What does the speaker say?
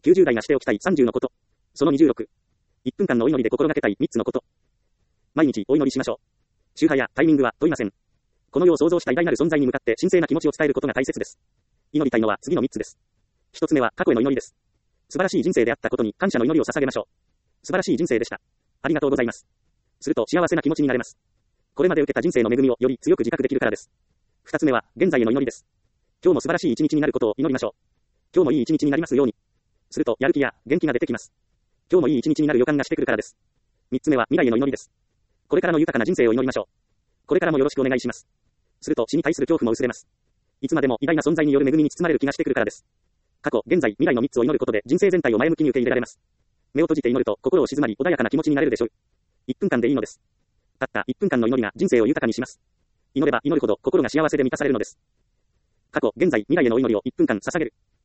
90代がしておきたい30のこと。その26。1分間のお祈りで心がけたい3つのこと。毎日お祈りしましょう。宗派やタイミングは問いません。この世を創造した偉大なる存在に向かって神聖な気持ちを伝えることが大切です。祈りたいのは次の3つです。1つ目は過去への祈りです。素晴らしい人生であったことに感謝の祈りを捧げましょう。素晴らしい人生でした。ありがとうございます。すると幸せな気持ちになれます。これまで受けた人生の恵みをより強く自覚できるからです。2つ目は現在への祈りです。今日も素晴らしい一日になることを祈りましょう。今日もいい一日になりますように。するとやる気や元気が出てきます。今日もいい一日になる予感がしてくるからです。3つ目は未来への祈りです。これからの豊かな人生を祈りましょう。これからもよろしくお願いします。すると死に対する恐怖も薄れます。いつまでも偉大な存在による恵みに包まれる気がしてくるからです。過去、現在、未来の3つを祈ることで人生全体を前向きに受け入れられます。目を閉じて祈ると心を静まり穏やかな気持ちになれるでしょう。1分間でいいのです。たった1分間の祈りが人生を豊かにします。祈れば祈るほど心が幸せで満たされるのです。過去、現在、未来へのお祈りを1分間捧げる。